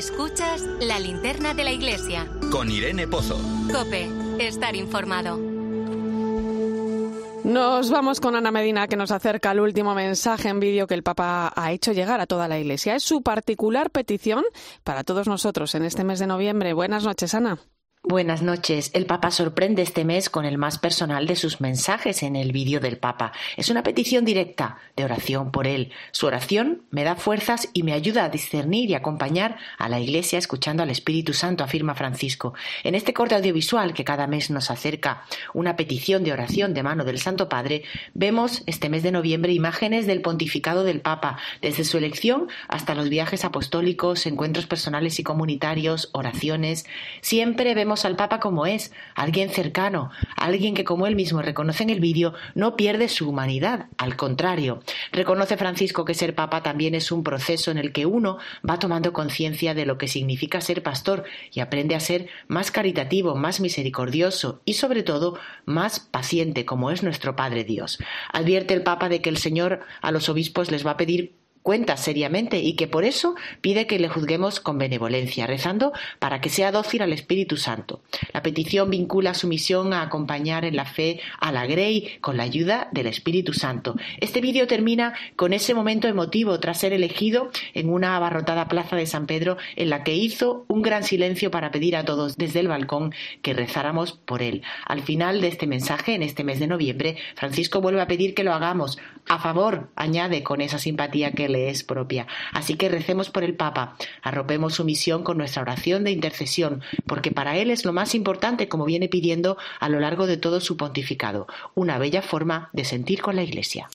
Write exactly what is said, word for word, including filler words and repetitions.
Escuchas la linterna de la Iglesia. Con Irene Pozo. COPE. Estar informado. Nos vamos con Ana Medina, que nos acerca el último mensaje en vídeo que el Papa ha hecho llegar a toda la Iglesia. Es su particular petición para todos nosotros en este mes de noviembre. Buenas noches, Ana. Buenas noches. El Papa sorprende este mes con el más personal de sus mensajes en el vídeo del Papa. Es una petición directa de oración por él. Su oración me da fuerzas y me ayuda a discernir y acompañar a la Iglesia escuchando al Espíritu Santo, afirma Francisco. En este corte audiovisual que cada mes nos acerca una petición de oración de mano del Santo Padre, vemos este mes de noviembre imágenes del pontificado del Papa, desde su elección hasta los viajes apostólicos, encuentros personales y comunitarios, oraciones. Siempre vemos al Papa como es, alguien cercano, alguien que, como él mismo reconoce en el vídeo, no pierde su humanidad, al contrario. Reconoce Francisco que ser Papa también es un proceso en el que uno va tomando conciencia de lo que significa ser pastor y aprende a ser más caritativo, más misericordioso y, sobre todo, más paciente, como es nuestro Padre Dios. Advierte el Papa de que el Señor a los obispos les va a pedir cuenta seriamente y que por eso pide que le juzguemos con benevolencia, rezando para que sea dócil al Espíritu Santo. La petición vincula su misión a acompañar en la fe a la Grey con la ayuda del Espíritu Santo. Este vídeo termina con ese momento emotivo tras ser elegido en una abarrotada plaza de San Pedro en la que hizo un gran silencio para pedir a todos desde el balcón que rezáramos por él. Al final de este mensaje, en este mes de noviembre, Francisco vuelve a pedir que lo hagamos a favor, añade con esa simpatía que le es propia. Así que recemos por el Papa, arropemos su misión con nuestra oración de intercesión, porque para él es lo más importante, como viene pidiendo a lo largo de todo su pontificado, una bella forma de sentir con la Iglesia.